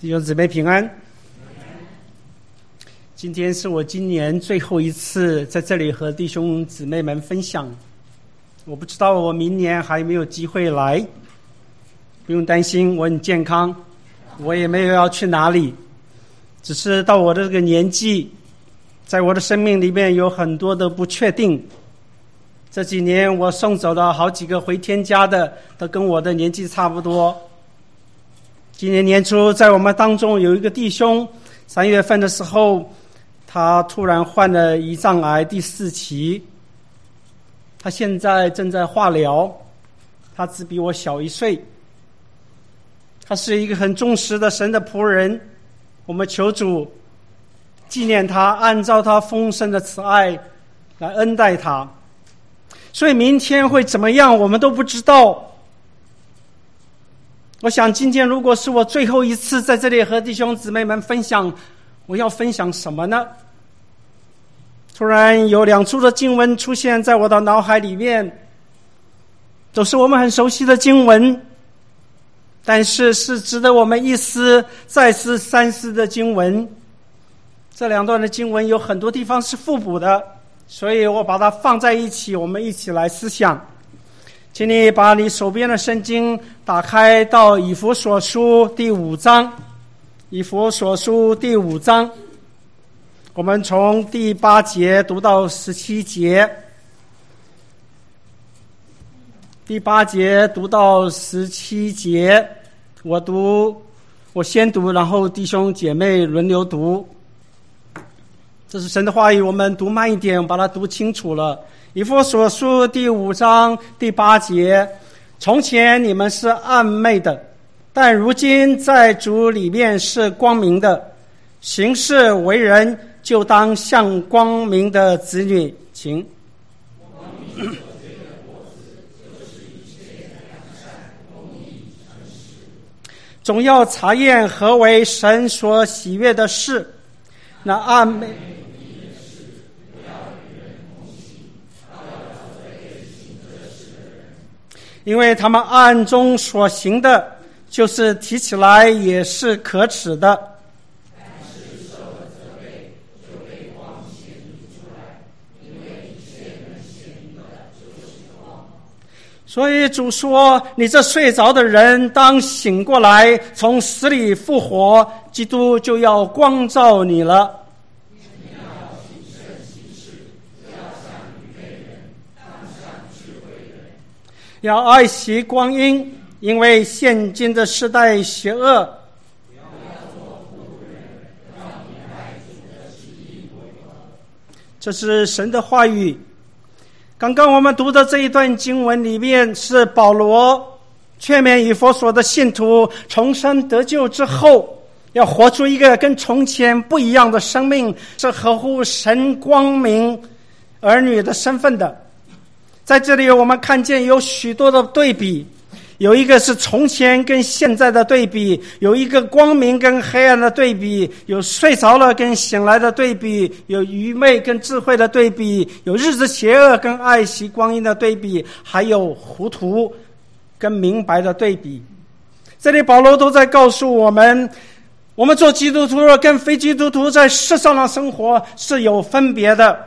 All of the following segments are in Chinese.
弟兄姊妹平安。今天是我今年最后一次在这里和弟兄姊妹们分享，我不知道我明年还没有机会来，不用担心，我很健康，我也没有要去哪里，只是到我的这个年纪，在我的生命里面有很多的不确定。这几年我送走了好几个回天家的，都跟我的年纪差不多。今年年初在我们当中有一个弟兄，3月份的时候他突然患了胰脏癌第4期，他现在正在化疗，他只比我小1岁，他是一个很忠实的神的仆人，我们求主纪念他，按照他丰盛的慈爱来恩待他。所以明天会怎么样我们都不知道。我想今天如果是我最后一次在这里和弟兄姊妹们分享，我要分享什么呢？突然有2处的经文出现在我的脑海里面，都是我们很熟悉的经文，但是是值得我们一思再思三思的经文。这2段的经文有很多地方是互补的，所以我把它放在一起，我们一起来思想。请你把你手边的圣经打开到以弗所书第5章，以弗所书第5章，我们从第8节读到17节，第8节读到17节，我先读，然后弟兄姐妹轮流读。这是神的话语，我们读慢一点，把它读清楚了。以弗所书第5章第8节，从前你们是暗昧的，但如今在主里面是光明的，行事为人就当像光明的子女。请总要查验何为神所喜悦的事，那暗昧因为他们暗中所行的，就是提起来也是可耻的。但是受了责备，就被光显露出来，因为一切能显明的就是光。所以主说，你这睡着的人当醒过来，从死里复活，基督就要光照你了。要爱惜光阴，因为现今的世代邪恶。这是神的话语。刚刚我们读的这一段经文里面，是保罗劝勉以弗所的信徒重生得救之后，要活出一个跟从前不一样的生命，是合乎神光明儿女的身份的。在这里我们看见有许多的对比，有一个是从前跟现在的对比，有一个光明跟黑暗的对比，有睡着了跟醒来的对比，有愚昧跟智慧的对比，有日子邪恶跟爱惜光阴的对比，还有糊涂跟明白的对比。这里保罗都在告诉我们，我们做基督徒跟非基督徒在世上的生活是有分别的。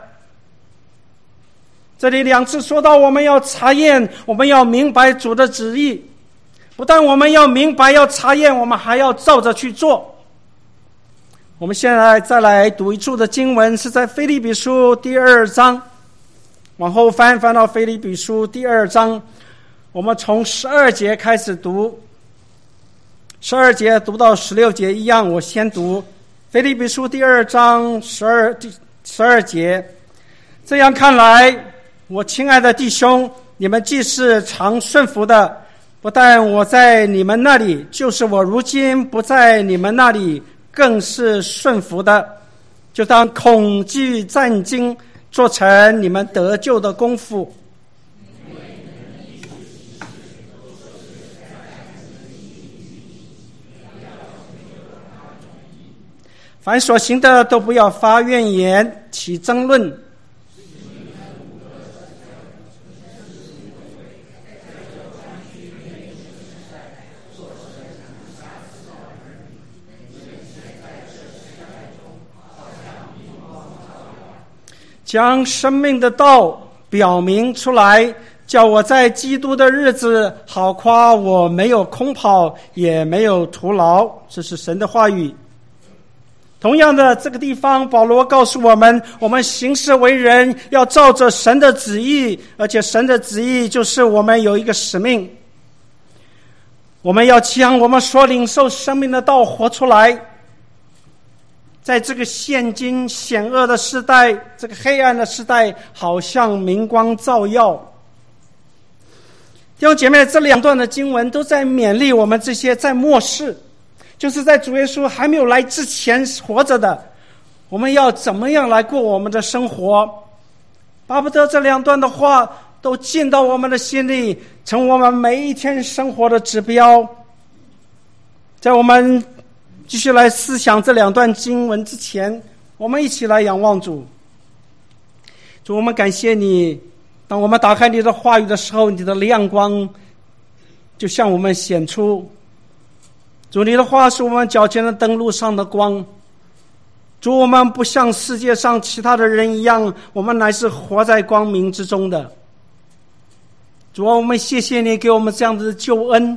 这里2次说到我们要查验，我们要明白主的旨意，不但我们要明白要查验，我们还要照着去做。我们现在再来读一处的经文，是在腓立比书第2章，往后翻到腓立比书第2章，我们从12节开始读，12节读到16节一样，我先读腓立比书第2章12节。这样看来，我亲爱的弟兄，你们既是常顺服的，不但我在你们那里，就是我如今不在你们那里，更是顺服的，就当恐惧战兢，做成你们得救的功夫。凡所行的都不要发怨言，起争论， 将生命的道表明出来，叫我在基督的日子好夸我没有空跑，也没有徒劳。这是神的话语。同样的，这个地方保罗告诉我们，我们行事为人要照着神的旨意，而且神的旨意就是我们有一个使命，我们要将我们所领受生命的道活出来。在这个现今险恶的时代，这个黑暗的时代，好像明光照耀。弟兄姐妹，这两段的经文都在勉励我们这些在末世，就是在主耶稣还没有来之前活着的，我们要怎么样来过我们的生活。巴不得这两段的话都进到我们的心里，成我们每一天生活的指标。在我们继续来思想这两段经文之前，我们一起来仰望主。主，我们感谢你，当我们打开你的话语的时候，你的亮光就向我们显出。主，你的话是我们脚前的灯，路上的光。主，我们不像世界上其他的人一样，我们乃是活在光明之中的。主啊，我们谢谢你给我们这样的救恩，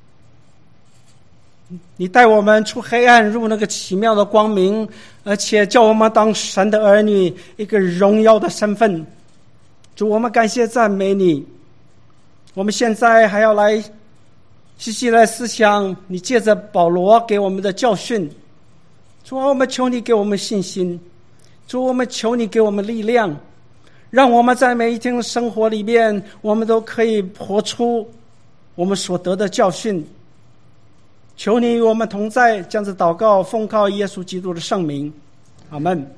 你带我们出黑暗，入那个奇妙的光明，而且叫我们当神的儿女，一个荣耀的身份。主，我们感谢赞美你。我们现在还要来细细来思想你借着保罗给我们的教训。主啊，我们求你给我们信心。主，我们求你给我们力量，让我们在每一天的生活里面，我们都可以活出我们所得的教训。求你与我们同在，这样子祷告，奉靠耶稣基督的圣名，阿们。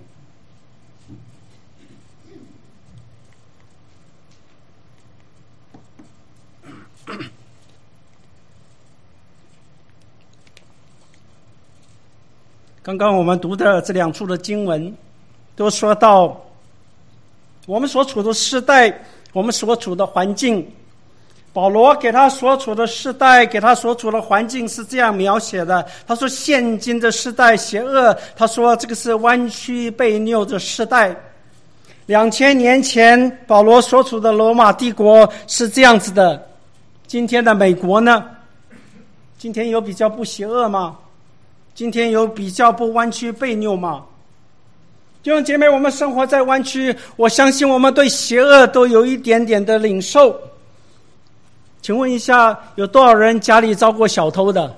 刚刚我们读的这两处的经文都说到我们所处的时代，我们所处的环境。保罗给他所处的时代，给他所处的环境是这样描写的，他说现今的时代邪恶，他说这个是弯曲悖谬的时代。2000年前保罗所处的罗马帝国是这样子的，今天的美国呢？今天有比较不邪恶吗？今天有比较不弯曲悖谬吗？弟兄姐妹，我们生活在湾区，我相信我们对邪恶都有一点点的领受。请问一下，有多少人家里遭过小偷的？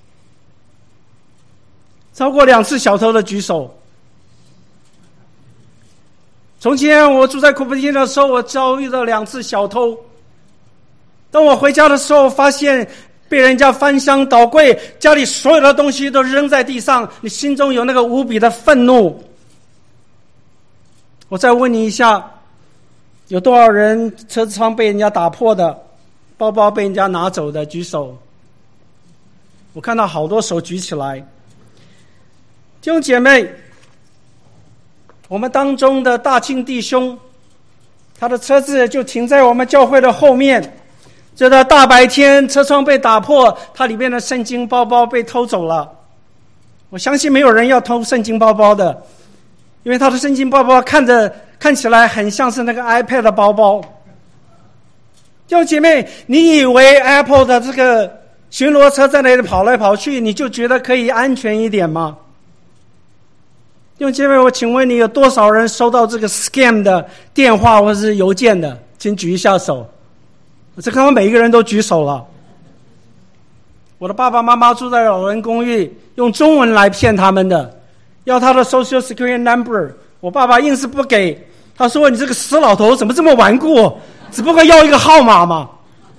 遭过2次小偷的举手。从前我住在库珀町的时候，我遭遇了2次小偷。当我回家的时候，发现被人家翻箱倒柜，家里所有的东西都扔在地上，你心中有那个无比的愤怒。我再问你一下，有多少人车窗被人家打破的，包包被人家拿走的？举手。我看到好多手举起来。弟兄姐妹，我们当中的大庆弟兄，他的车子就停在我们教会的后面，这到大白天车窗被打破，他里面的圣经包包被偷走了。我相信没有人要偷圣经包包的，因为他的圣经包包看起来很像是那个 iPad 的包包。弟兄姐妹，你以为 Apple 的这个巡逻车在那里跑来跑去，你就觉得可以安全一点吗？弟兄姐妹，我请问你有多少人收到这个 scam 的电话或是邮件的？请举一下手。我看到每一个人都举手了。我的爸爸妈妈住在老人公寓，用中文来骗他们的，要他的 social security number， 我爸爸硬是不给，他说你这个死老头怎么这么顽固，只不过要一个号码嘛。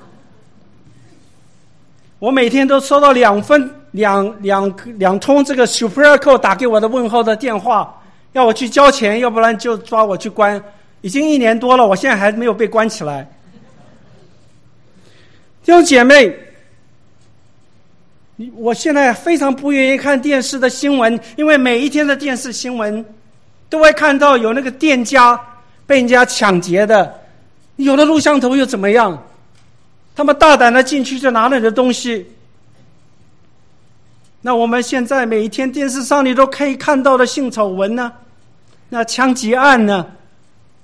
我每天都收到两通这个 superior code 打给我的问候的电话，要我去交钱，要不然就抓我去关。已经1年多了，我现在还没有被关起来。弟兄姐妹，我现在非常不愿意看电视的新闻，因为每一天的电视新闻都会看到有那个店家被人家抢劫的，有的录像头又怎么样？他们大胆的进去就拿了你的东西。那我们现在每一天电视上你都可以看到的性丑闻呢？那枪击案呢？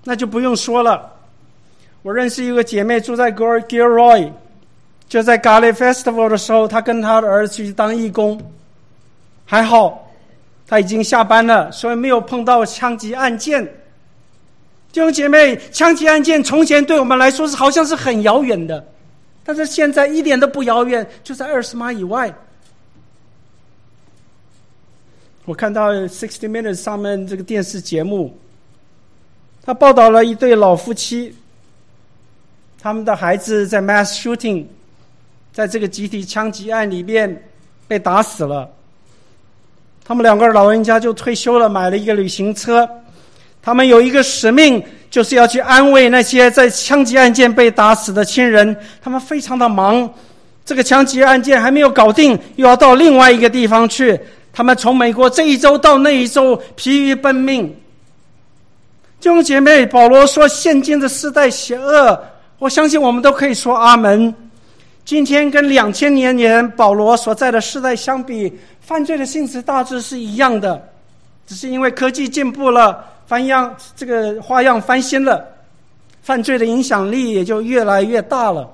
那就不用说了。我认识一个姐妹住在 Gilroy， 就在 Gala Festival 的时候，她跟她的儿子去当义工，还好她已经下班了，所以没有碰到枪击案件。弟兄姐妹，枪击案件从前对我们来说好像是很遥远的，但是现在一点都不遥远，就在20码以外。我看到60 Minutes 上面这个电视节目，他报道了一对老夫妻，他们的孩子在 mass shooting， 在这个集体枪击案里面被打死了。他们两个老人家就退休了，买了一个旅行车。他们有一个使命，就是要去安慰那些在枪击案件被打死的亲人。他们非常的忙，这个枪击案件还没有搞定，又要到另外一个地方去。他们从美国这一州到那一州，疲于奔命。弟兄姐妹，保罗说现今的世代邪恶，我相信我们都可以说阿门。今天跟2000年前保罗所在的世代相比，犯罪的性质大致是一样的，只是因为科技进步了，这个花样翻新了，犯罪的影响力也就越来越大了。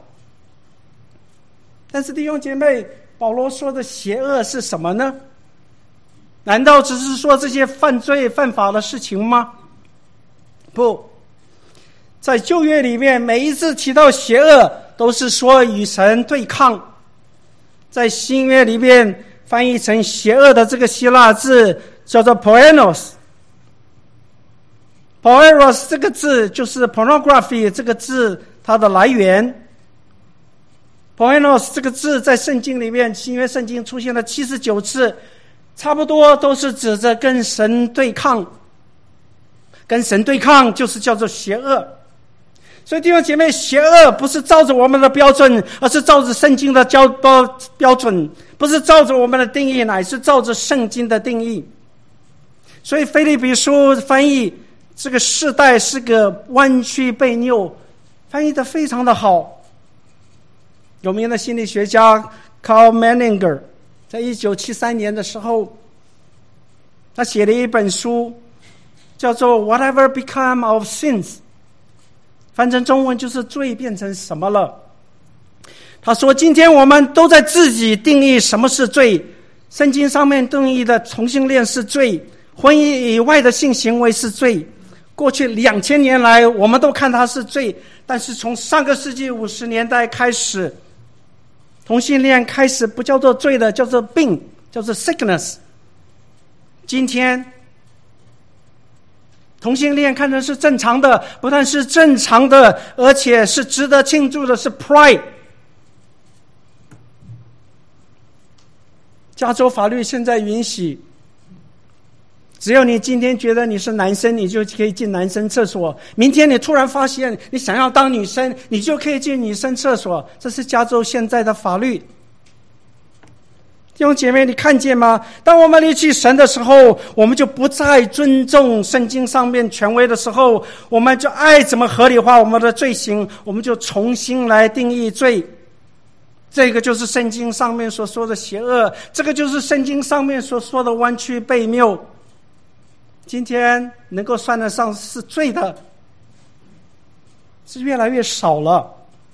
但是弟兄姐妹，保罗说的邪恶是什么呢？难道只是说这些犯罪犯法的事情吗？不，在旧约里面每一次提到邪恶都是说与神对抗。在新约里面翻译成邪恶的这个希腊字叫做 poenos， 这个字就是 pornography 这个字它的来源。poenos 这个字在圣经里面，新约圣经出现了79次，差不多都是指着跟神对抗。跟神对抗就是叫做邪恶。所以弟兄姐妹，邪恶不是照着我们的标准，而是照着圣经的标准，不是照着我们的定义，乃是照着圣经的定义。所以腓立比书翻译这个世代是个弯曲悖谬，翻译得非常的好。有名的心理学家 Carl Menninger 在1973年的时候，他写了一本书叫做 Whatever Become of Sins， 翻成中文就是罪变成什么了。他说今天我们都在自己定义什么是罪。圣经上面定义的同性恋是罪，婚姻以外的性行为是罪。过去2000年来我们都看它是罪，但是从上个世纪50年代开始，同性恋开始不叫做罪的，叫做病，叫做 sickness。 今天同性恋看成是正常的，不但是正常的，而且是值得庆祝的，是 pride。 加州法律现在允许，只有你今天觉得你是男生，你就可以进男生厕所，明天你突然发现你想要当女生，你就可以进女生厕所，这是加州现在的法律。弟兄姐妹，你看见吗？当我们离弃神的时候，我们就不再尊重圣经上面权威的时候，我们就爱怎么合理化我们的罪行，我们就重新来定义罪。这个就是圣经上面所说的邪恶，这个就是圣经上面所说的弯曲悖谬。今天能够算得上是罪的是越来越少了。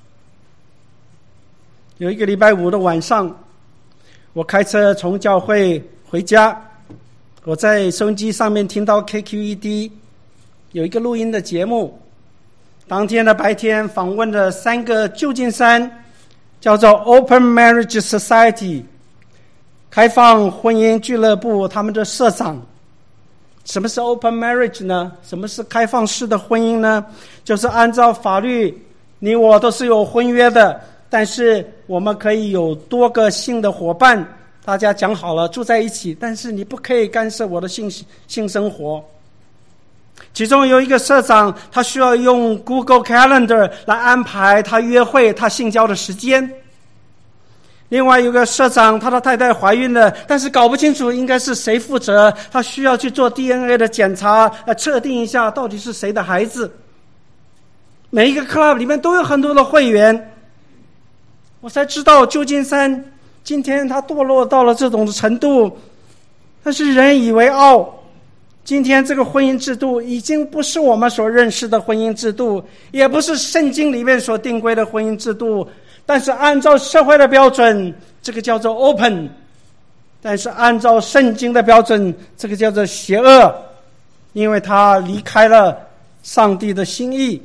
有一个礼拜五的晚上，我开车从教会回家，我在收音机上面听到 KQED 有一个录音的节目，当天的白天访问了3个旧金山叫做 Open Marriage Society 开放婚姻俱乐部他们的社长。什么是 Open Marriage 呢？什么是开放式的婚姻呢？就是按照法律，你我都是有婚约的，但是我们可以有多个性的伙伴，大家讲好了住在一起，但是你不可以干涉我的性生活。其中有一个社长，他需要用 Google Calendar 来安排他约会他性交的时间。另外有个社长，他的太太怀孕了，但是搞不清楚应该是谁负责，他需要去做 DNA 的检查，测定一下到底是谁的孩子。每一个 club 里面都有很多的会员，我才知道旧金山今天它堕落到了这种程度，但是人以为傲， 今天这个婚姻制度已经不是我们所认识的婚姻制度，也不是圣经里面所定规的婚姻制度，但是按照社会的标准，这个叫做 open， 但是按照圣经的标准，这个叫做邪恶，因为它离开了上帝的心意。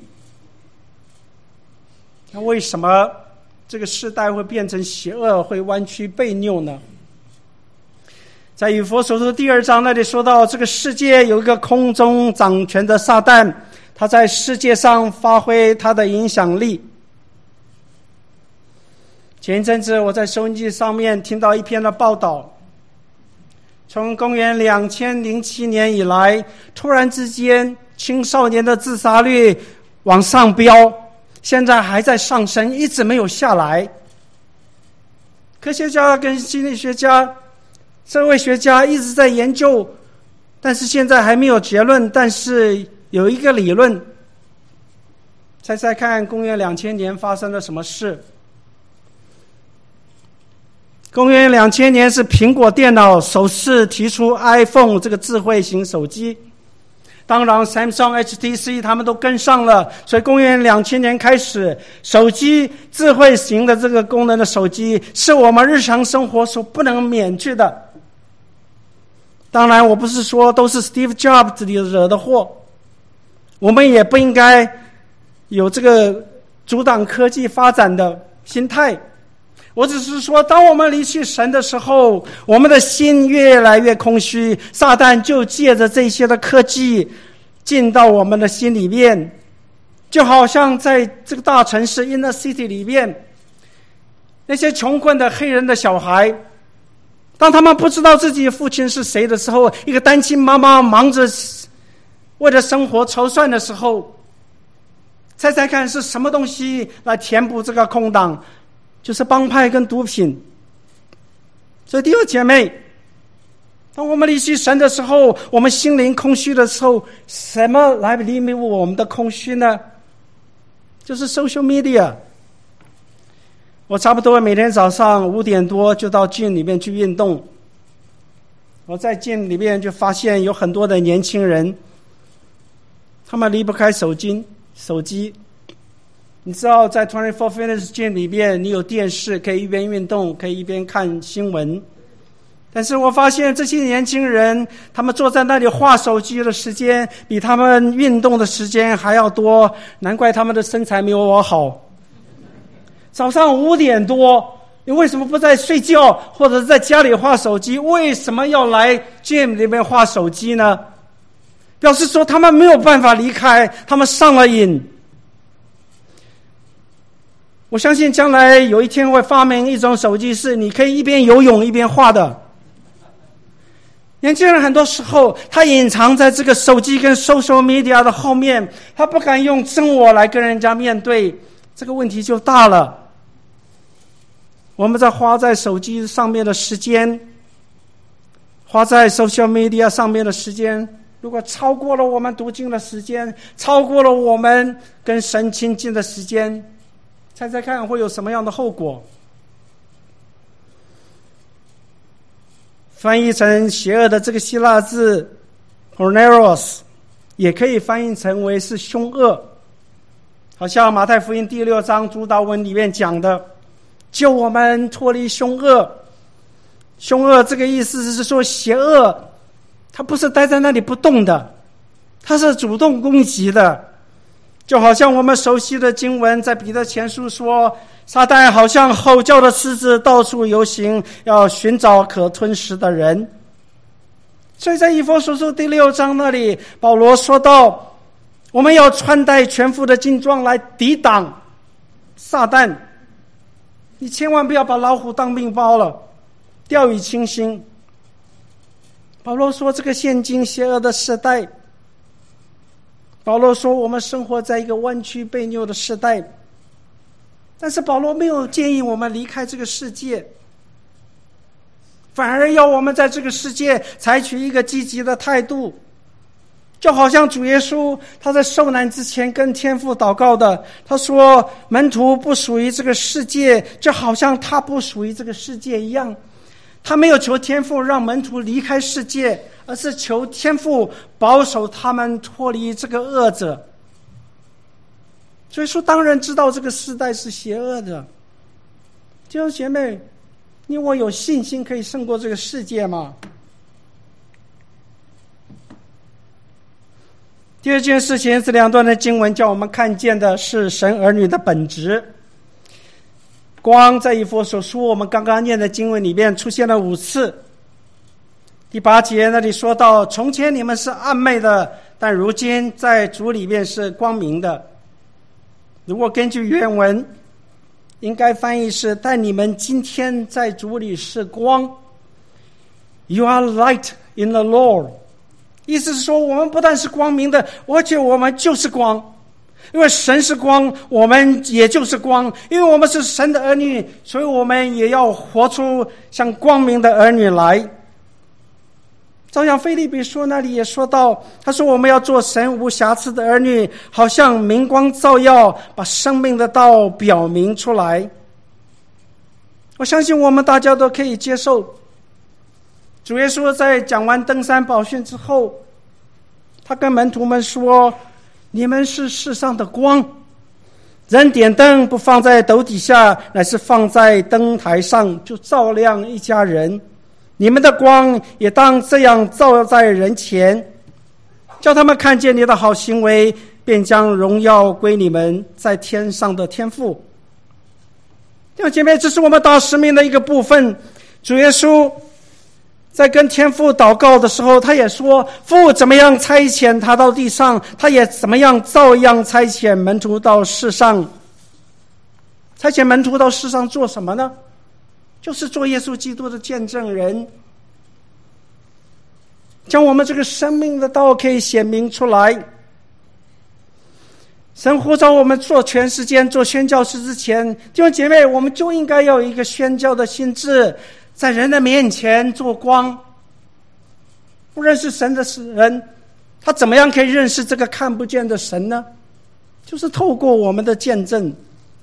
那为什么这个世代会变成邪恶，会弯曲悖拗呢？在以弗所书2章那里说到，这个世界有一个空中掌权的撒旦，他在世界上发挥他的影响力。前一阵子我在收音机上面听到一篇的报道，从公元2007年以来，突然之间青少年的自杀率往上飙，现在还在上升，一直没有下来。科学家跟心理学家、社会学家一直在研究，但是现在还没有结论，但是有一个理论。猜猜看，公元2000年发生了什么事？公元2000年是苹果电脑首次提出 iPhone 这个智慧型手机，当然 Samsung、HTC 他们都跟上了，所以公元2000年开始，手机智慧型的这个功能的手机是我们日常生活所不能免去的。当然我不是说都是 Steve Jobs 惹的祸，我们也不应该有这个阻挡科技发展的心态。我只是说，当我们离弃神的时候，我们的心越来越空虚，撒旦就借着这些的科技进到我们的心里面，就好像在这个大城市 Inner City 里面，那些穷困的黑人的小孩，当他们不知道自己父亲是谁的时候，一个单亲妈妈忙着为了生活筹算的时候，猜猜看是什么东西来填补这个空档？就是帮派跟毒品。所以弟兄姐妹，当我们离弃神的时候，我们心灵空虚的时候，什么来弥补我们的空虚呢？就是 social media。 我差不多每天早上5点多就到gym里面去运动。我在gym里面就发现有很多的年轻人，他们离不开手机。你知道在24 Fitness Gym 里面，你有电视可以一边运动，可以一边看新闻。但是我发现这些年轻人，他们坐在那里滑手机的时间比他们运动的时间还要多，难怪他们的身材没有我好。早上5点多，你为什么不在睡觉或者在家里滑手机？为什么要来 gym 里面滑手机呢？表示说他们没有办法离开，他们上了瘾。我相信将来有一天会发明一种手机，是你可以一边游泳一边画的。年轻人很多时候他隐藏在这个手机跟 social media 的后面，他不敢用真我来跟人家面对，这个问题就大了。我们在花在手机上面的时间，花在 social media 上面的时间，如果超过了我们读经的时间，超过了我们跟神亲近的时间，猜猜看会有什么样的后果？翻译成邪恶的这个希腊字 porneros 也可以翻译成为是凶恶，好像马太福音第6章主导文里面讲的，救我们脱离凶恶。凶恶这个意思是说，邪恶它不是待在那里不动的，它是主动攻击的。就好像我们熟悉的经文在彼得前书说，撒旦好像吼叫的狮子到处游行，要寻找可吞食的人。所以在以弗所书第6章那里，保罗说到，我们要穿戴全副的军装来抵挡撒旦。你千万不要把老虎当面包了，掉以轻心。保罗说，这个现今邪恶的时代，保罗说我们生活在一个弯曲悖拗的时代，但是保罗没有建议我们离开这个世界，反而要我们在这个世界采取一个积极的态度。就好像主耶稣他在受难之前跟天父祷告的，他说门徒不属于这个世界，就好像他不属于这个世界一样。他没有求天父让门徒离开世界， 而是求天父保守他们脱离这个恶者。所以说当然知道这个时代是邪恶的。弟兄姐妹，你我有信心可以胜过这个世界吗？第二件事情，这两段的经文叫我们看见的是神儿女的本质。光在以弗所书我们刚刚念的经文里面出现了5次。第8节那里说到，从前你们是暗昧的，但如今在主里面是光明的。如果根据原文应该翻译是，但你们今天在主里是光。 You are light in the Lord。 意思是说，我们不但是光明的，而且我们就是光。因为神是光，我们也就是光。因为我们是神的儿女，所以我们也要活出像光明的儿女来。照样腓立比书那里也说到，他说我们要做神无瑕疵的儿女，好像明光照耀，把生命的道表明出来。我相信我们大家都可以接受，主耶稣在讲完登山宝训之后，他跟门徒们说，你们是世上的光，人点灯不放在斗底下，乃是放在灯台上，就照亮一家人。你们的光也当这样照在人前，叫他们看见你的好行为，便将荣耀归你们在天上的天父。弟兄姐妹，这是我们大使命的一个部分。主耶稣在跟天父祷告的时候，他也说，父怎么样差遣他到地上，他也怎么样照样差遣门徒到世上。差遣门徒到世上做什么呢？就是做耶稣基督的见证人，将我们这个生命的道可以显明出来。神呼召我们做全时间做宣教士之前，弟兄姐妹，我们就应该要有一个宣教的心志，在人的面前做光。不认识神的人，他怎么样可以认识这个看不见的神呢？就是透过我们的见证。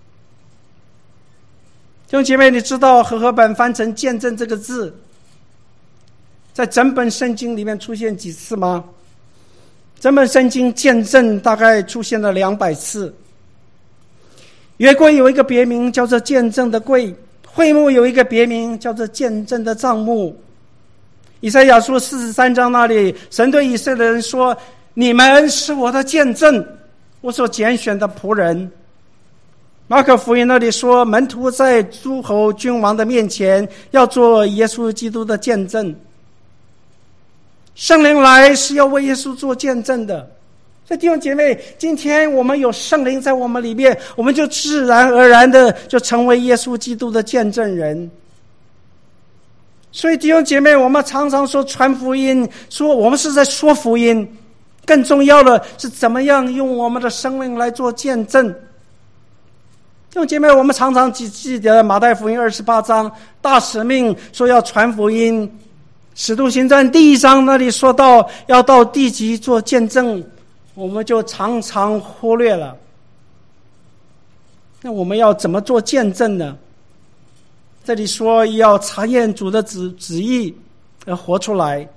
弟兄姐妹，你知道和合本翻成见证这个字在整本圣经里面出现几次吗？整本圣经见证大概出现了200次。约柜有一个别名叫做见证的柜，会幕有一个别名叫做见证的帐幕。以赛亚书43章那里，神对以色列人说，你们是我的见证，我所拣选的仆人。马可福音那里说，门徒在诸侯君王的面前要做耶稣基督的见证。圣灵来是要为耶稣做见证的。所以弟兄姐妹，今天我们有圣灵在我们里面，我们就自然而然的就成为耶稣基督的见证人。所以弟兄姐妹，我们常常说传福音，说我们是在说福音，更重要的是怎么样用我们的生命来做见证。弟兄姐妹，我们常常记得马太福音28章大使命说要传福音，使徒行传第1章那里说到要到地极做见证，我们就常常忽略了。那我们要怎么做见证呢？这里说要查验主的旨意而活出来。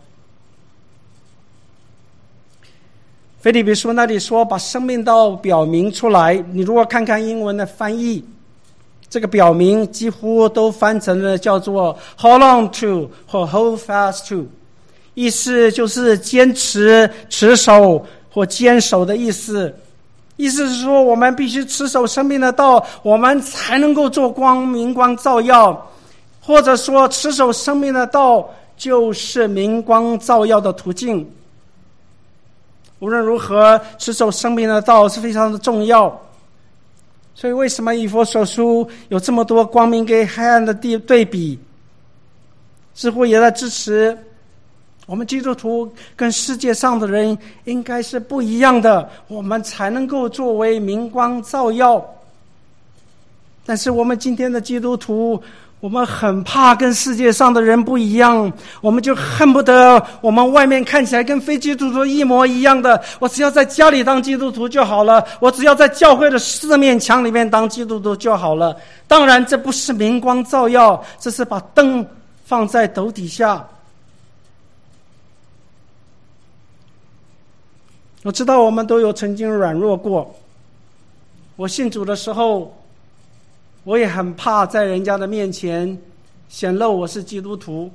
腓立比书那里说把生命道表明出来，你如果看看英文的翻译，这个表明几乎都翻成了叫做 hold on to 或 hold fast to， 意思就是坚持、持守或坚守的意思。意思是说，我们必须持守生命的道，我们才能够做光，明光照耀。或者说，持守生命的道就是明光照耀的途径。无论如何，持守生命的道是非常的重要。所以为什么以弗所书有这么多光明跟黑暗的对比，似乎也在支持我们基督徒跟世界上的人应该是不一样的，我们才能够作为明光照耀。但是我们今天的基督徒，我们很怕跟世界上的人不一样，我们就恨不得我们外面看起来跟非基督徒一模一样的，我只要在家里当基督徒就好了，我只要在教会的4面墙里面当基督徒就好了。当然这不是明光照耀，这是把灯放在斗底下。 我知道我们都有曾经软弱过。我信主的时候，我也很怕在人家的面前显露我是基督徒。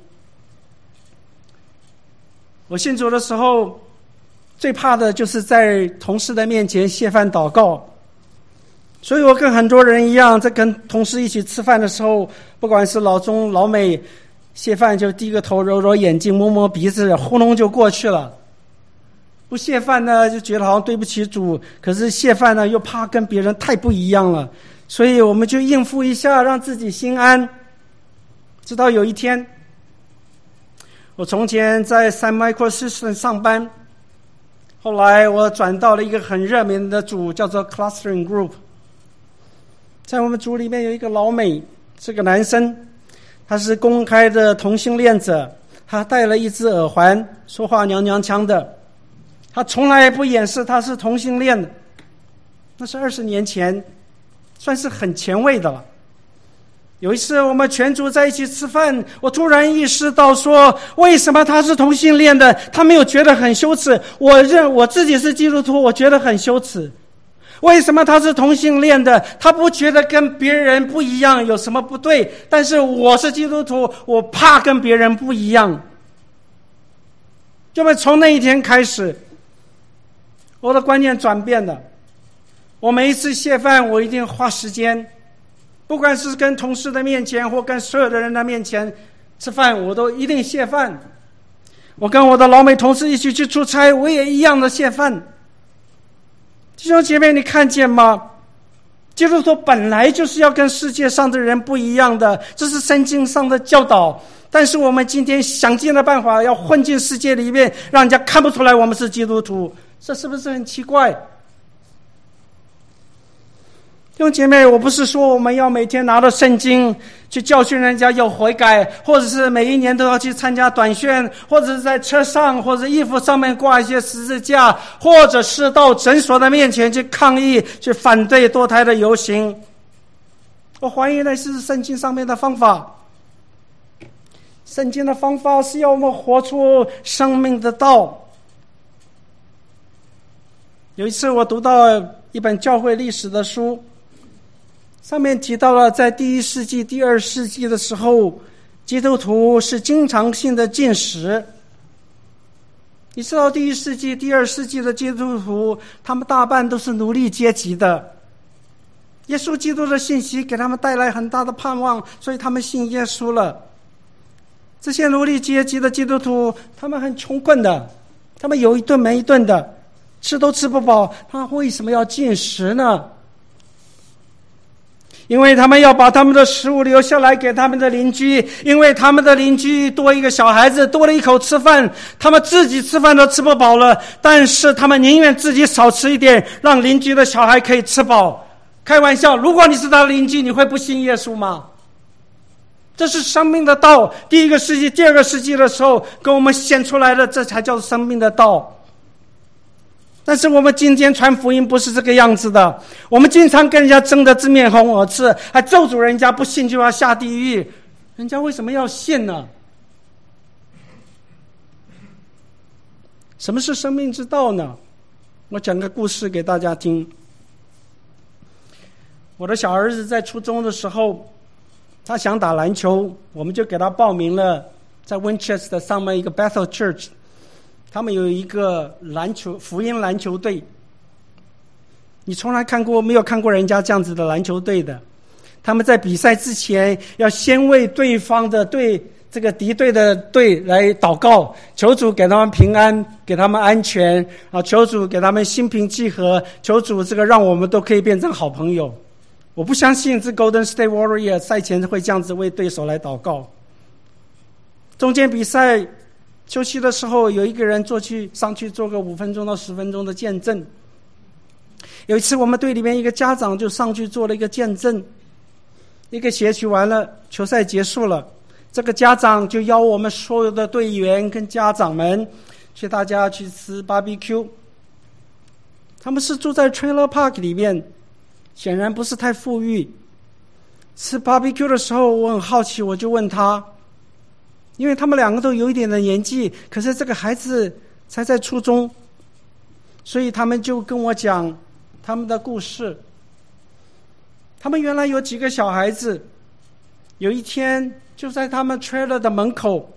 我信主的时候，最怕的就是在同事的面前谢饭祷告。所以我跟很多人一样，在跟同事一起吃饭的时候，不管是老中老美，谢饭就低个头揉揉眼睛摸摸鼻子，糊弄就过去了。不谢饭呢，就觉得好像对不起主，可是谢饭呢，又怕跟别人太不一样了，所以我们就应付一下，让自己心安。直到有一天，我从前在 Sun Microsystem 上班，后来我转到了一个很热门的组，叫做 Clustering Group。在我们组里面有一个老美，是个男生，他是公开的同性恋者，他戴了一只耳环，说话娘娘腔的，他从来不掩饰他是同性恋的。那是20年前，算是很前卫的了。有一次我们全组在一起吃饭，我突然意识到说，为什么他是同性恋的，他没有觉得很羞耻，我自己是基督徒，我觉得很羞耻。为什么他是同性恋的，他不觉得跟别人不一样有什么不对，但是我是基督徒，我怕跟别人不一样。就从那一天开始，我的观念转变了。我每一次谢饭，我一定花时间，不管是跟同事的面前或跟所有的人的面前吃饭，我都一定谢饭。我跟我的老美同事一起去出差，我也一样的谢饭。弟兄姐妹，你看见吗？基督徒本来就是要跟世界上的人不一样的，这是圣经上的教导。但是我们今天想尽了办法要混进世界里面，让人家看不出来我们是基督徒，这是不是很奇怪？弟兄姐妹，我不是说我们要每天拿着圣经去教训人家要悔改，或者是每一年都要去参加短宣，或者是在车上或者衣服上面挂一些十字架，或者是到诊所的面前去抗议，去反对堕胎的游行。我怀疑那是圣经上面的方法。圣经的方法是要我们活出生命的道。有一次我读到一本教会历史的书，上面提到了在第1世纪、第2世纪的时候，基督徒是经常性的进食。你知道第1世纪、第2世纪的基督徒，他们大半都是奴隶阶级的。耶稣基督的信息给他们带来很大的盼望，所以他们信耶稣了。这些奴隶阶级的基督徒，他们很穷困的，他们有一顿没一顿的，吃都吃不饱，他们为什么要进食呢？因为他们要把他们的食物留下来给他们的邻居，因为他们的邻居多一个小孩子，多了一口吃饭，他们自己吃饭都吃不饱了，但是他们宁愿自己少吃一点，让邻居的小孩可以吃饱。开玩笑，如果你是他的邻居，你会不信耶稣吗？这是生命的道，第1个世纪、第2个世纪的时候跟我们显出来的，这才叫生命的道。但是我们今天传福音不是这个样子的，我们经常跟人家争得面面红耳赤，还咒诅人家不信就要下地狱，人家为什么要信呢？什么是生命之道呢？我讲个故事给大家听。我的小儿子在初中的时候，他想打篮球，我们就给他报名了在 Winchester 上面一个 Bethel Church，他们有一个福音篮球队。你从来没有看过人家这样子的篮球队的。他们在比赛之前要先为对方的这个敌对的队来祷告，求主给他们平安，给他们安全，求主给他们心平气和，求主这个让我们都可以变成好朋友。我不相信这 Golden State Warrior 赛前会这样子为对手来祷告。中间比赛休息的时候，有一个人上去做个5分钟到10分钟的见证。有一次我们队里面一个家长就上去做了一个见证。一个学期完了，球赛结束了，这个家长就邀我们所有的队员跟家长们大家去吃 barbecue。 他们是住在 trailer park 里面，显然不是太富裕。吃 barbecue 的时候我很好奇，我就问他，因为他们2个都有一点的年纪，可是这个孩子才在初中， 所以他们就跟我讲他们的故事。他们原来有几个小孩子，有一天就在他们 trailer 的门口，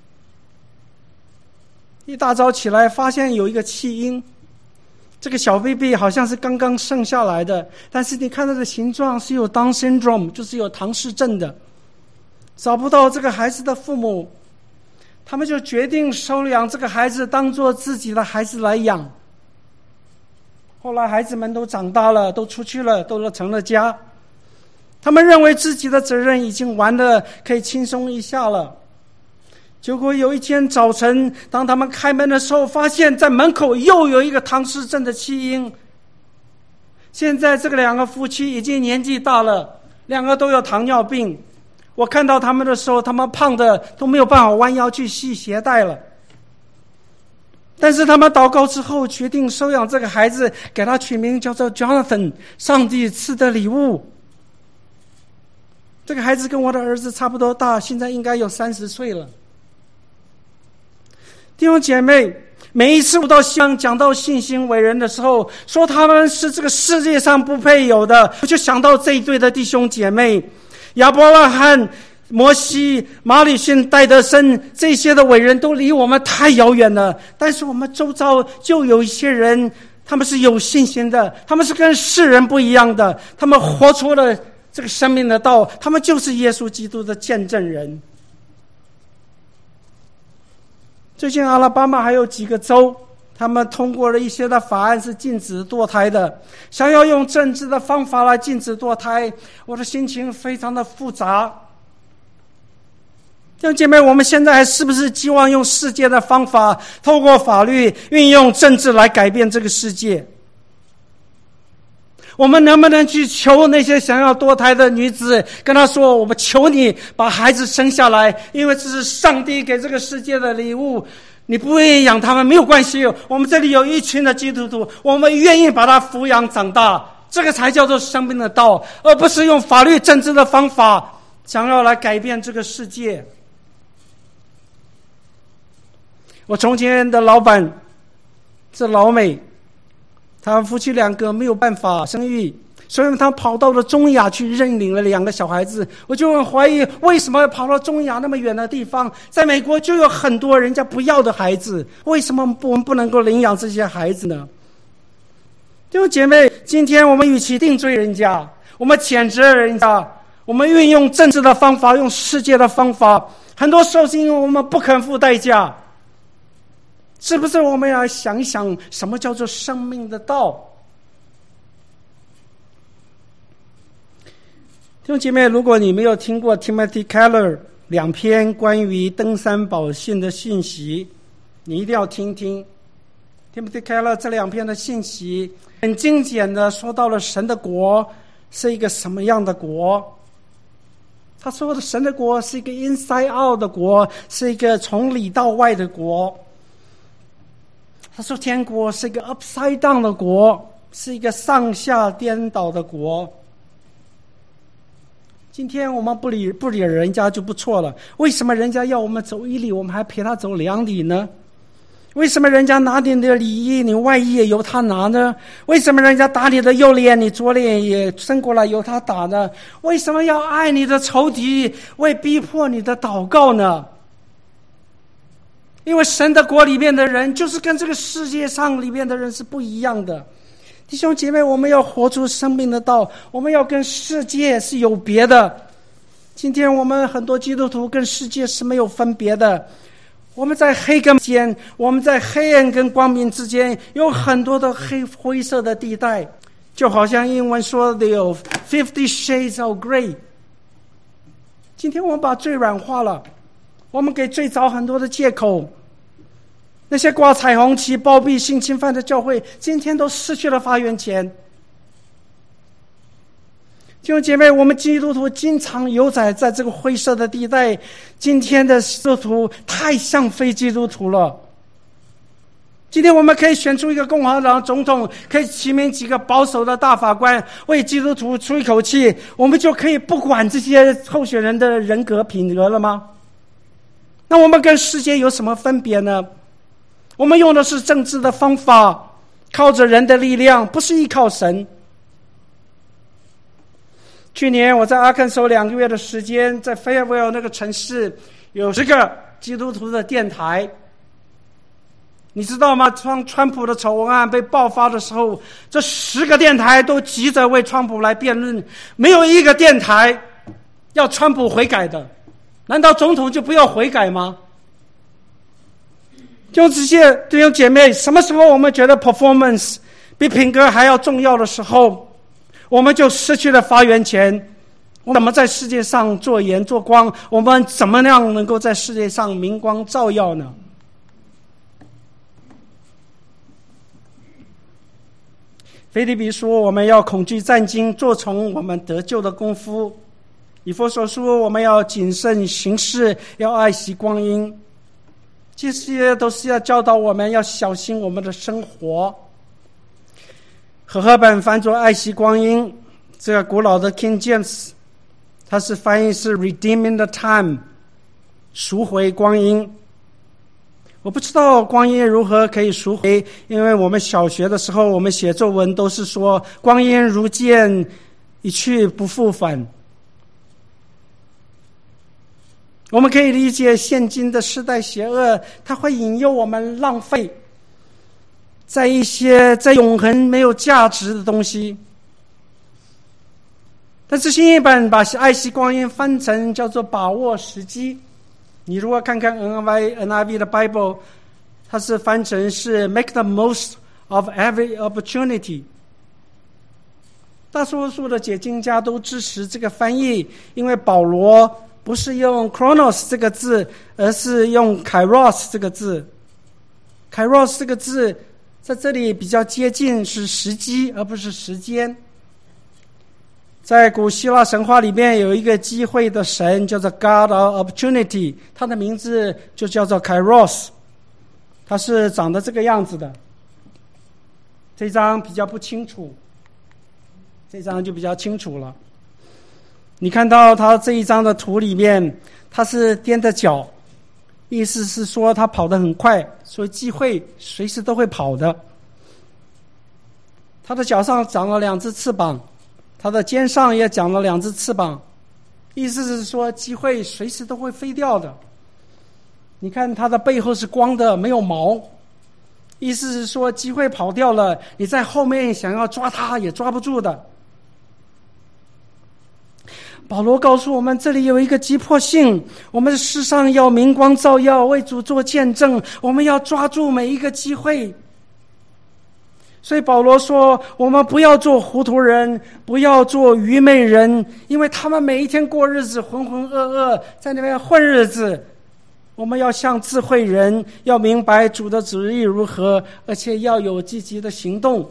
一大早起来发现有一个弃婴，这个小 baby 好像是刚刚生下来的，但是你看它的形状是有 Down syndrome， 就是有唐氏症的，找不到这个孩子的父母，他们就决定收养这个孩子当做自己的孩子来养。后来孩子们都长大了，都出去了，都成了家，他们认为自己的责任已经完了，可以轻松一下了。结果有一天早晨，当他们开门的时候，发现在门口又有一个唐氏症的弃婴。现在这个两个夫妻已经年纪大了，两个都有糖尿病。我看到他们的时候，他们胖的都没有办法弯腰去系鞋带了。但是他们祷告之后，决定收养这个孩子，给他取名叫做 Jonathan， 上帝赐的礼物。这个孩子跟我的儿子差不多大，现在应该有30岁了。弟兄姐妹，每一次讲到信心伟人的时候，说他们是这个世界上不配有的，我就想到这一对的弟兄姐妹，亚伯拉罕、摩西、马里逊、戴德森，这些的伟人都离我们太遥远了。但是我们周遭就有一些人，他们是有信心的，他们是跟世人不一样的，他们活出了这个生命的道，他们就是耶稣基督的见证人。最近阿拉巴马还有几个州，他们通过了一些的法案，是禁止堕胎的，想要用政治的方法来禁止堕胎。我的心情非常的复杂。弟兄姐妹，我们现在还是不是希望用世界的方法，透过法律运用政治来改变这个世界？我们能不能去求那些想要堕胎的女子，跟她说，我们求你把孩子生下来，因为这是上帝给这个世界的礼物，你不愿意养他们没有关系，我们这里有一群的基督徒，我们愿意把他抚养长大，这个才叫做生命的道，而不是用法律政治的方法想要来改变这个世界。我从前的老板是老美，他们夫妻两个没有办法生育，所以他跑到了中亚去认领了2个小孩子。我就很怀疑，为什么要跑到中亚那么远的地方？在美国就有很多人家不要的孩子，为什么我们不能够领养这些孩子呢？弟兄姐妹，今天我们与其定罪人家，我们谴责人家，我们运用政治的方法，用世界的方法，很多时候是因为我们不肯付代价。是不是我们要想一想，什么叫做生命的道？弟兄姐妹，如果你没有听过 Timothy Keller 2篇关于登山宝训的信息，你一定要听听。Timothy Keller 这2篇的信息很精简的说到了神的国是一个什么样的国。他说的神的国是一个 inside out 的国，是一个从里到外的国。他说天国是一个 upside down 的国，是一个上下颠倒的国。今天我们不理人家就不错了，为什么人家要我们走1里，我们还陪他走2里呢？为什么人家拿你的里衣，你外衣也由他拿呢？为什么人家打你的右脸，你左脸也伸过来由他打呢？为什么要爱你的仇敌，为逼迫你的祷告呢？因为神的国里面的人就是跟这个世界上里面的人是不一样的。弟兄姐妹，我们要活出生命的道，我们要跟世界是有别的。今天我们很多基督徒跟世界是没有分别的，我们在黑跟间，我们在黑暗跟光明之间有很多的灰色的地带，就好像英文说的有 50 shades of grey。 今天我们把罪软化了，我们给罪找很多的借口。那些挂彩虹旗包庇性侵犯的教会，今天都失去了发言权。弟兄姐妹，我们基督徒经常游走在这个灰色的地带，今天的基督徒太像非基督徒了。今天我们可以选出一个共和党总统，可以提名几个保守的大法官，为基督徒出一口气，我们就可以不管这些候选人的人格品格了吗？那我们跟世界有什么分别呢？我们用的是政治的方法， 靠着人的力量，不是依靠神。去年我在阿肯色2个月的时间，在 Fayetteville 那个城市有10个基督徒的电台。你知道吗？川普的丑闻案被爆发的时候，这10个电台都急着为川普来辩论，没有一个电台要川普悔改的。难道总统就不要悔改吗？就这些弟兄姐妹，什么时候我们觉得 performance 比品格还要重要的时候，我们就失去了发言权。我们怎么在世界上做盐做光？我们怎么样能够在世界上明光照耀呢？腓立比说，我们要恐惧战兢，做从我们得救的功夫。以弗所说，我们要谨慎行事，要爱惜光阴。这些都是要教导我们要小心我们的生活。和合本翻作爱惜光阴，这个古老的 King James 它是翻译是 redeeming the time， 赎回光阴。我不知道光阴如何可以赎回，因为我们小学的时候，我们写作文都是说光阴如箭，一去不复返。我们可以理解现今的世代邪恶，它会引诱我们浪费在一些在永恒没有价值的东西。但是新译本把爱惜光阴翻成叫做把握时机。你如果看看 NIV 的 Bible， 它是翻成是 make the most of every opportunity。 大多数的解经家都支持这个翻译，因为保罗不是用 chronos 这个字，而是用 kairos 这个字。 kairos 这个字在这里比较接近是时机，而不是时间。在古希腊神话里面有一个机会的神叫做 God of Opportunity， 他的名字就叫做 Kairos， 他是长得这个样子的。这张比较不清楚，这张就比较清楚了。你看到他这一张的图里面，他是踮着脚，意思是说他跑得很快，所以机会随时都会跑的。他的脚上长了2只翅膀，他的肩上也长了2只翅膀，意思是说机会随时都会飞掉的。你看他的背后是光的，没有毛，意思是说机会跑掉了，你在后面想要抓它也抓不住的。保罗告诉我们，这里有一个急迫性，我们世上要明光照耀，为主做见证，我们要抓住每一个机会。所以保罗说，我们不要做糊涂人，不要做愚昧人，因为他们每一天过日子浑浑噩噩，在那边混日子。我们要像智慧人，要明白主的旨意如何，而且要有积极的行动。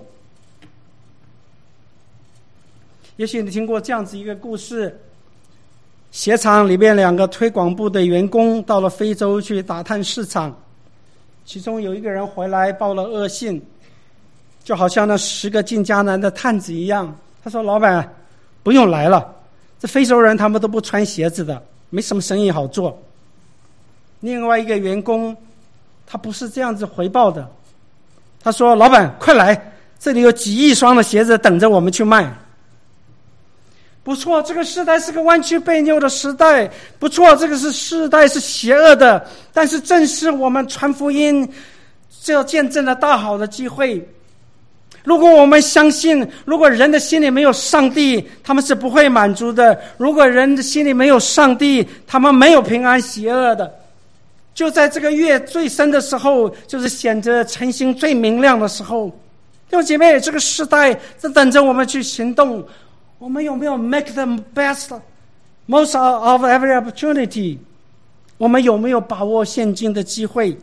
也许你听过这样子一个故事，鞋厂里面2个推广部的员工到了非洲去打探市场，其中有一个人回来报了恶信，就好像那10个进迦南的探子一样。他说，老板不用来了，这非洲人他们都不穿鞋子的，没什么生意好做。另外一个员工他不是这样子回报的，他说，老板快来，这里有几亿双的鞋子等着我们去卖。不错，这个时代是个弯曲背扭的时代，不错，这个时代是邪恶的，但是正是我们传福音这要见证了大好的机会。如果我们相信，如果人的心里没有上帝，他们是不会满足的。如果人的心里没有上帝，他们没有平安喜乐的。就在这个月最深的时候，就是显着晨星最明亮的时候。弟兄姐妹，这个时代正等着我们去行动。我们有没有 make the best most of every opportunity？ 我们有没有把握现今的机会？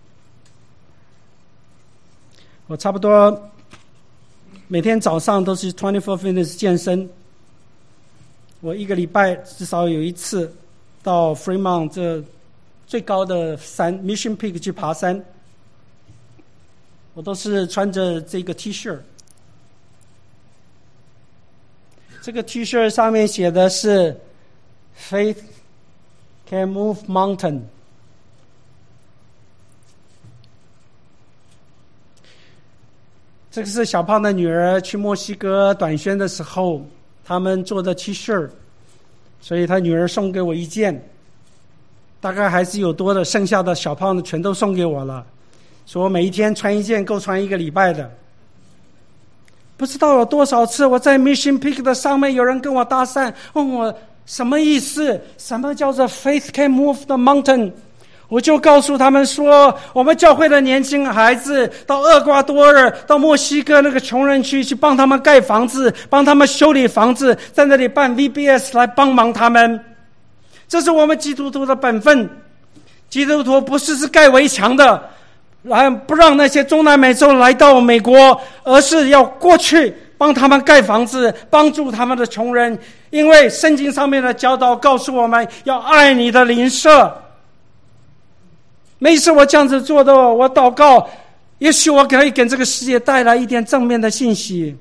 我差不多每天早上都是24 Fitness 健身，我1个礼拜至少有1次到 Fremont 这最高的山 Mission Peak 去爬山，我都是穿着这个 T 恤。这个 T 恤上面写的是 Faith can move mountain。 这个是小胖的女儿去墨西哥短宣的时候，他们做的 T 恤，所以他女儿送给我一件，大概还是有多的，剩下的小胖的全都送给我了，说我每一天穿一件够穿一个礼拜的。不知道有多少次我在 Mission Peak 的上面有人跟我搭讪，问我什么意思，什么叫做 Faith can move the mountain， 我就告诉他们说，我们教会的年轻孩子到厄瓜多尔，到墨西哥那个穷人区去帮他们盖房子，帮他们修理房子，在那里办 VBS 来帮忙他们，这是我们基督徒的本分。基督徒不是盖围墙的，来不让那些中南美洲来到美国，而是要过去帮他们盖房子，帮助他们的穷人。因为圣经上面的教导告诉我们要爱你的邻舍。每次我这样子做的，我祷告，也许我可以给这个世界带来一点正面的信息。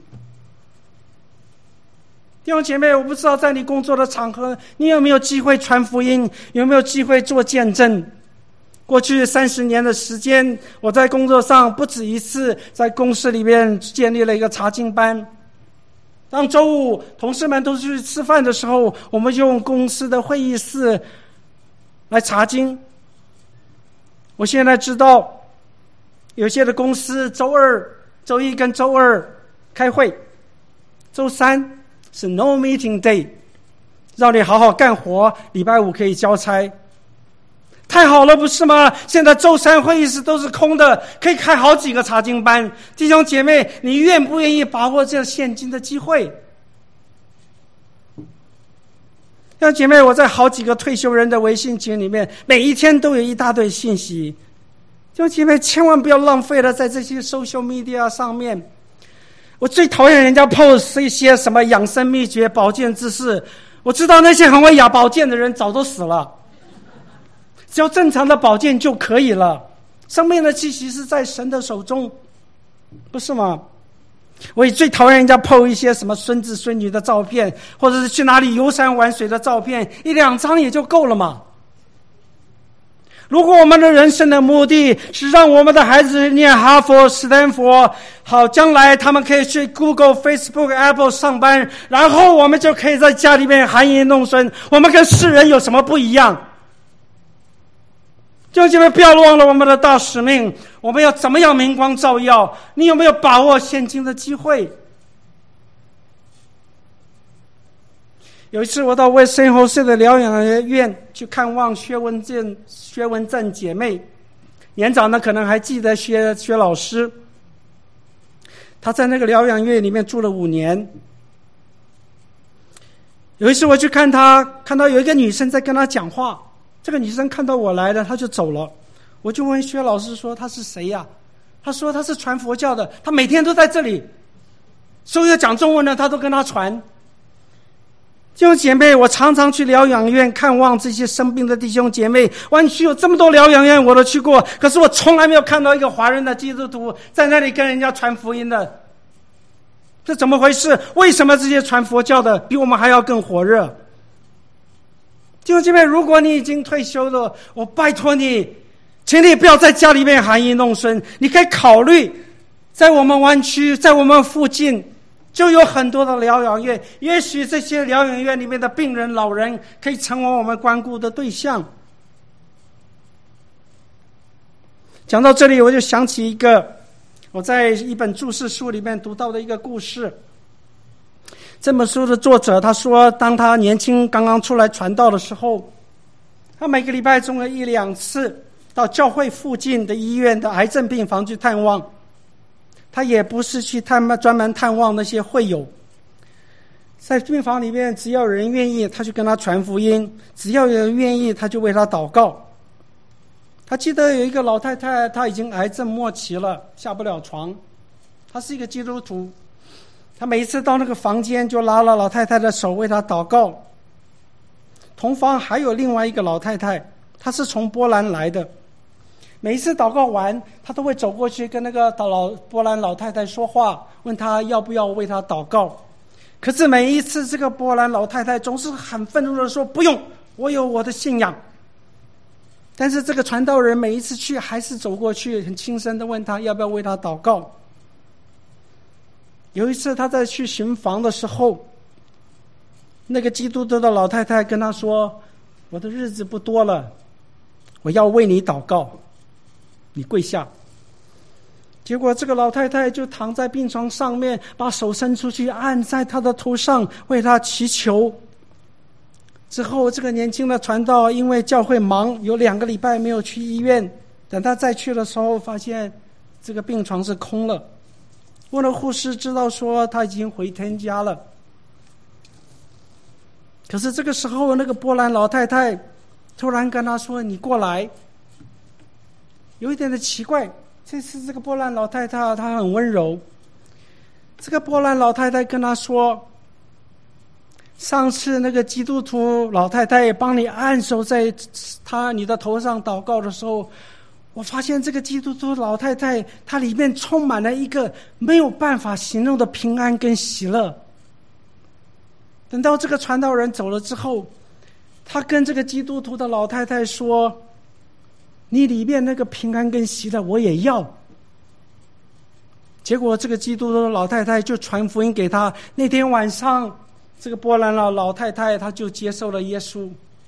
弟兄姐妹，我不知道在你工作的场合，你有没有机会传福音，有没有机会做见证。过去30年的时间，我在工作上不止一次在公司里面建立了一个查经班。当周五同事们都去吃饭的时候，我们就用公司的会议室来查经。我现在知道有些的公司周二、周一跟周二开会，周三是 no meeting day， 让你好好干活，礼拜五可以交差。太好了，不是吗？现在周三会议室都是空的，可以开好几个查经班。弟兄姐妹，你愿不愿意把握这现今的机会？弟兄姐妹，我在好几个退休人的微信群里面，每一天都有一大堆信息。弟兄姐妹，千万不要浪费了在这些 social media 上面。我最讨厌人家 post 一些什么养生秘诀、保健知识。我知道那些很会养保健的人早都死了。只要正常的保健就可以了，生命的气息是在神的手中，不是吗？我也最讨厌人家 po 一些什么孙子孙女的照片，或者是去哪里游山玩水的照片，1-2张也就够了嘛。如果我们的人生的目的是让我们的孩子念哈佛、斯坦福，好，将来他们可以去 Google、Facebook、Apple 上班，然后我们就可以在家里面含饴弄孙，我们跟世人有什么不一样？弟兄姐妹，不要忘了我们的大使命，我们要怎么样明光照耀？你有没有把握现今的机会？有一次我到威森侯市的疗养院去看望薛文正姐妹，年长的可能还记得薛老师，她在那个疗养院里面住了5年。有一次我去看她，看到有一个女生在跟她讲话，这个女生看到我来了，她就走了。我就问薛老师说她是谁呀？她说她是传佛教的，她每天都在这里，所有讲中文的她都跟她传。弟兄姐妹，我常常去疗养院看望这些生病的弟兄姐妹，湾区有这么多疗养院我都去过，可是我从来没有看到一个华人的基督徒在那里跟人家传福音的。这怎么回事？为什么这些传佛教的比我们还要更火热？弟兄姐妹，如果你已经退休了，我拜托你，请你不要在家里面含饴弄孙，你可以考虑在我们湾区，在我们附近就有很多的疗养院，也许这些疗养院里面的病人老人可以成为我们关顾的对象。讲到这里，我就想起一个我在一本注释书里面读到的一个故事。这本书的作者他说，当他年轻刚刚出来传道的时候，他每个礼拜中有1-2次到教会附近的医院的癌症病房去探望。他也不是去专门探望那些会友，在病房里面只要有人愿意他就跟他传福音，只要有人愿意他就为他祷告。他记得有一个老太太，她已经癌症末期了，下不了床，她是一个基督徒，他每一次到那个房间就拉了老太太的手为她祷告。同房还有另外一个老太太，她是从波兰来的，每一次祷告完，他都会走过去跟那个波兰老太太说话，问她要不要为她祷告。可是每一次这个波兰老太太总是很愤怒的说，不用，我有我的信仰。但是这个传道人每一次去还是走过去，很轻声的问她要不要为她祷告。 有一次他在去巡房的时候，那个基督徒的老太太跟他说，我的日子不多了，我要为你祷告，你跪下。结果这个老太太就躺在病床上面，把手伸出去按在他的头上，为他祈求。之后这个年轻的传道因为教会忙，有2个礼拜没有去医院，等他再去的时候，发现这个病床是空了。问了护士，知道说他已经回天家了。可是这个时候，那个波兰老太太突然跟他说，你过来。有一点的奇怪，这次这个波兰老太太她很温柔。这个波兰老太太跟他说，上次那个基督徒老太太帮你按手在你的头上祷告的时候，我发现这个基督徒老太太她里面充满了一个没有办法形容的平安跟喜乐。等到这个传道人走了之后，他跟这个基督徒的老太太说，你里面那个平安跟喜乐我也要。结果这个基督徒的老太太就传福音给他，那天晚上这个波兰老太太她就接受了耶稣。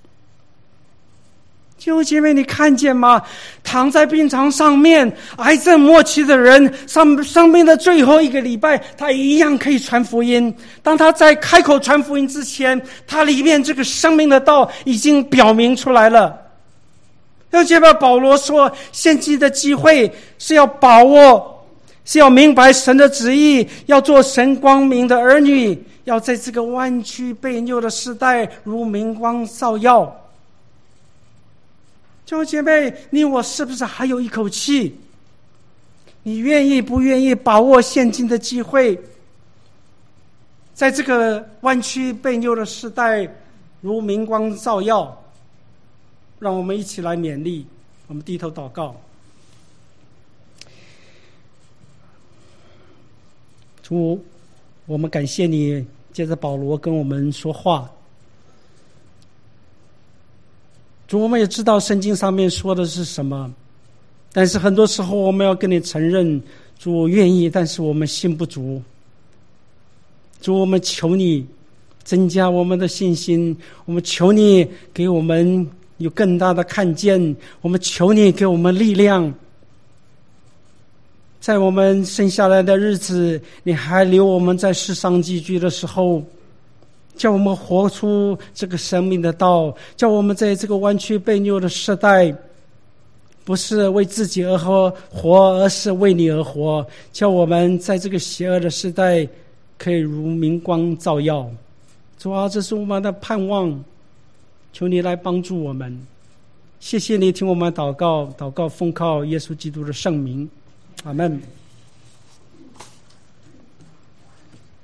弟兄姐妹，你看见吗？躺在病床上面癌症末期的人，生命的最后1个礼拜，他一样可以传福音。当他在开口传福音之前，他里面这个生命的道已经表明出来了。弟兄姐妹，保罗说，现今的机会是要把握，是要明白神的旨意，要做神光明的儿女，要在这个弯曲悖谬的时代如明光照耀。弟兄姐妹，你我是不是还有一口气？你愿意不愿意把握现今的机会，在这个弯曲悖谬的时代如明光照耀？让我们一起来勉励，我们低头祷告。主，我们感谢你借着保罗跟我们说话。主，我们也知道圣经上面说的是什么，但是很多时候我们要跟你承认，主，我愿意，但是我们信不足。主，我们求你增加我们的信心，我们求你给我们有更大的看见，我们求你给我们力量。在我们剩下来的日子，你还留我们在世上寄居的时候，叫我们活出这个生命的道，叫我们在这个弯曲悖谬的时代，不是为自己而活，而是为你而活，叫我们在这个邪恶的时代可以如明光照耀。主啊，这是我们的盼望，求你来帮助我们。谢谢你听我们祷告，祷告奉靠耶稣基督的圣名，阿们。